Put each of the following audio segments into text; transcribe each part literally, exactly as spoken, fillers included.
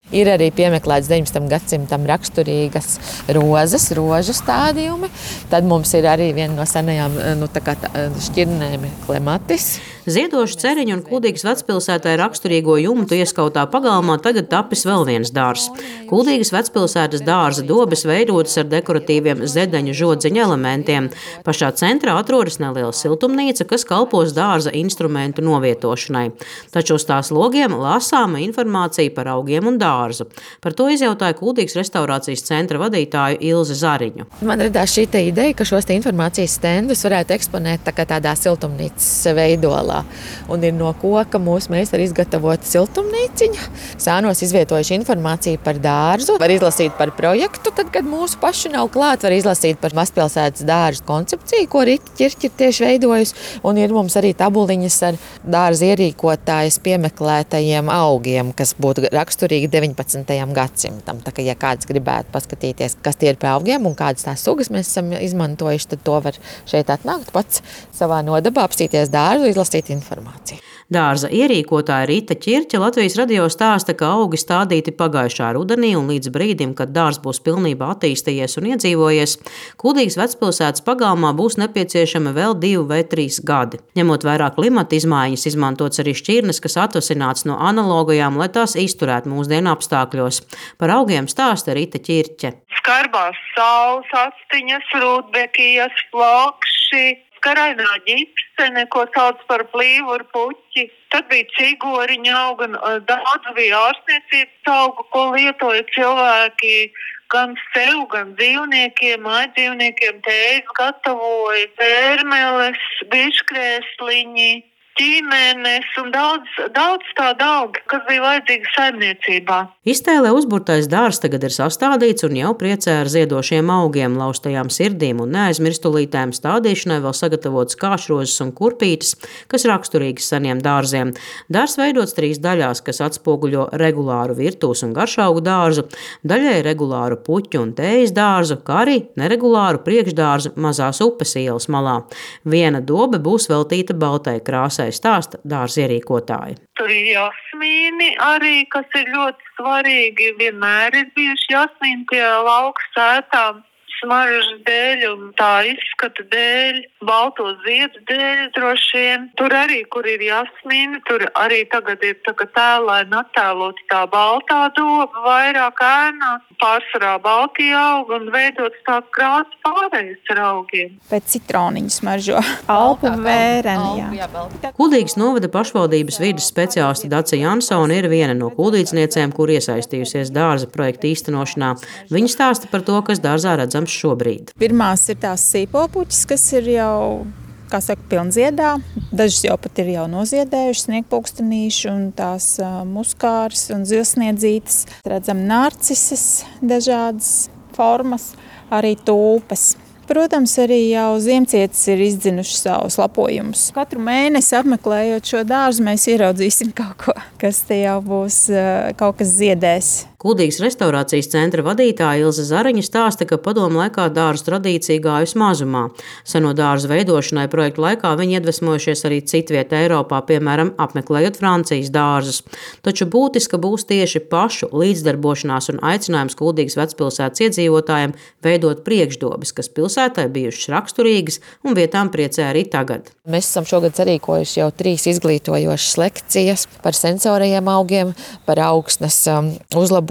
Ir arī piemeklēts deviņpadsmitam gadsimtam raksturīgas rozes, rožu stādījumi. Tad mums ir arī viena no senajām nu, tā kā tā, šķirnēm klematis. Ziedošu Ceriņu un Kuldīgas vecpilsētai raksturīgo jumtu ieskautā pagalmā tagad tapis vēl viens dārzs. Kuldīgas vecpilsētas dārza dobes veidotas ar dekoratīviem zedeņu žodziņu elementiem. Pašā centrā atrodas neliela siltumnīca, kas kalpos dārza instrumentu novietošanai. Taču uz tās logiem lasāma informācija par augiem un dārzu. Par to izjautāja Kuldīgas restaurācijas centra vadītāju Ilzi Zariņu. Man radās šī ideja, ka šos informācijas stendus varētu eksponēt tā kā tādā siltumnīcas veidolā. Un ir no koka mūsu meistari izgatavota siltumnīciņa. Sānos izvietojuši informāciju par dārzu. Var izlasīt par projektu, tad, kad mūsu paši nav klāt, var izlasīt par mazpilsētas dārza koncepciju, ko Rita Ķirķe ir tieši veidojusi. Un ir mums arī tabuliņas ar dārza ierīkotājas piemeklētajiem augiem, kas būtu raksturīgi deviņpadsmitajam gadsimtam. Tā kā, ja kāds gribētu paskatīties, kas tie ir par augiem un kādas tās sugas mēs esam izmantojuši, tad to var šeit atnākt pats savā nodabā, apstīties dārzu, izlasīt informāciju. Dārza ierīkotāja Rita Ķirķe Latvijas radio stāsta, ka augi stādīti pagājušā rudenī un līdz brīdim, kad dārzs būs pilnībā attīstījies un iedzīvojies, Kuldīgas vecpilsētas pagalmā būs nepieciešami vēl divi vai trīs gadi. Ņemot vērā klimata izmaiņas, izmantots arī šķirnes, kas atvasināts no analogajām, lai tās izturētu mūsdienu apstākļos. Par augiem stāsta Rita Ķirķe. Skarbās saules astiņas, rūtbekijas, flokši, skarainā ģipsene, ko sauc par plīvuru puķi. Tad bija cigoriņa auga, daudz bija ārsniecības augu, ko lietoja cilvēki gan sev, gan dzīvniekiem, mājdzīvniekiem, tējas gatavoja, pērmeles, biškrēsliņi, ķīmenes un daudz, daudz tādu augu, kas bija vajadzīgi saimniecībā. Iztēlē uzburtais dārzs tagad ir sastādīts un jau priecē ar ziedošiem augiem, laustajām sirdīm un neaizmirstulītēm stādīšanai vēl sagatavotas kāšrozes un kurpītes, kas raksturīgas seniem dārziem. Dārzs veidots trīs daļās, kas atspoguļo regulāru virtuves un garšaugu dārzu, daļai regulāru puķu un tējas dārzu, kā arī neregulāru priekšdārzu mazās upes ielas malā. Viena dobe būs veltīta baltai krāsai, stāsta dārza ierīkotāji. Tur ir jasmīni arī, kas ir ļoti svarīgi. Vienmēr ir bijuši jasmīni pie lauka sētām. Smaržas dēļ un tā izskata dēļ, balto ziedu dēļ droši vien. Tur arī, kur ir jasmīni, tur arī tagad ir tā kā tēlēni attēloti tā baltā doba, vairāk ēnā, pārsvarā baltie augi un veidots tā krāsa pārējais ar augiem. Pēc citroniņu smaržo. Alpu vēreni, jā. Kuldīgas novada pašvaldības vides speciāliste Dace Jansone ir viena no kuldīdzniecēm, kur iesaistījusies dārza projekta īstenošanā. Viņa stāsta par to, kas dārzā redzams šobrīd. Pirmās ir tās sīpopuķis, kas ir jau, kā saka, pilnziedā. Dažas jau pat ir jau noziedējušas, sniegpulkstenīši un tās uh, muskāras un zilsniedzītes. Redzam narcises, dažādas formas, arī tulpes. Protams, arī jau ziemcietis ir izdzinuši savus lapojumus. Katru mēnesi apmeklējot šo dārzu, mēs ieraudzīsim kaut ko, kas te jau būs, uh, kaut kas ziedēs. Kuldīgas restaurācijas centra vadītāja Ilze Zariņa stāsta, ka padomu laikā dārzu tradīcija gājusi mazumā. Seno dārzu veidošanai projektu laikā viņi iedvesmojušies arī citviet Eiropā, piemēram, apmeklējot Francijas dārzus. Taču būtiska būs tieši pašu līdzdarbošanās un aicinājums Kuldīgas vecpilsētas iedzīvotājiem veidot priekšdobes, kas pilsētai bijušas raksturīgas un vietām priecē arī tagad. Mēs esam šogad sarīkojuši jau trīs izglītojošas lekcijas par sensorajiem augiem, par augsnes um, uzlabošanu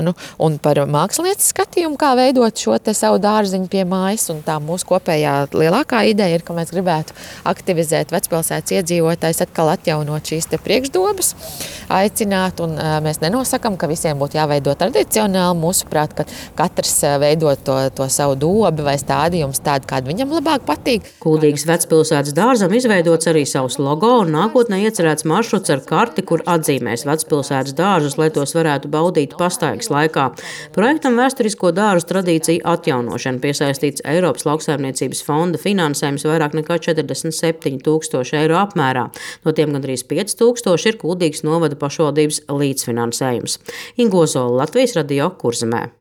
un par mākslinieces skatījumu, kā veidot šo te savu dārziņu pie mājas. Un tā mūsu kopējā lielākā ideja ir, ka mēs gribētu aktivizēt vecpilsētas iedzīvotājus, atkal atjaunot šīs te priekšdobes, aicināt, un mēs nenosakam, ka visiem būtu jāveido tradicionāli. Mūsuprāt, ka katrs veidot to, to savu dobi vai stādījumus tādu, kādu viņam labāk patīk. Kuldīgas vecpilsētas dārzam izveidots arī savs logo un nākotnē iecerēts maršruts ar karti, kur atzīmēs vecpilsētas dārzus, lai tos varētu baudīt pastaigas laikā. Projektam vēsturisko dārzu tradīciju atjaunošana piesaistīts Eiropas lauksaimniecības fonda finansējums vairāk nekā četrdesmit septiņi tūkstoši eiro apmērā. No tiem gandrīz pieci tūkstoši ir Kuldīgas novada pašvaldības līdzfinansējums. Inga Ozola, Latvijas radio, Kurzemē.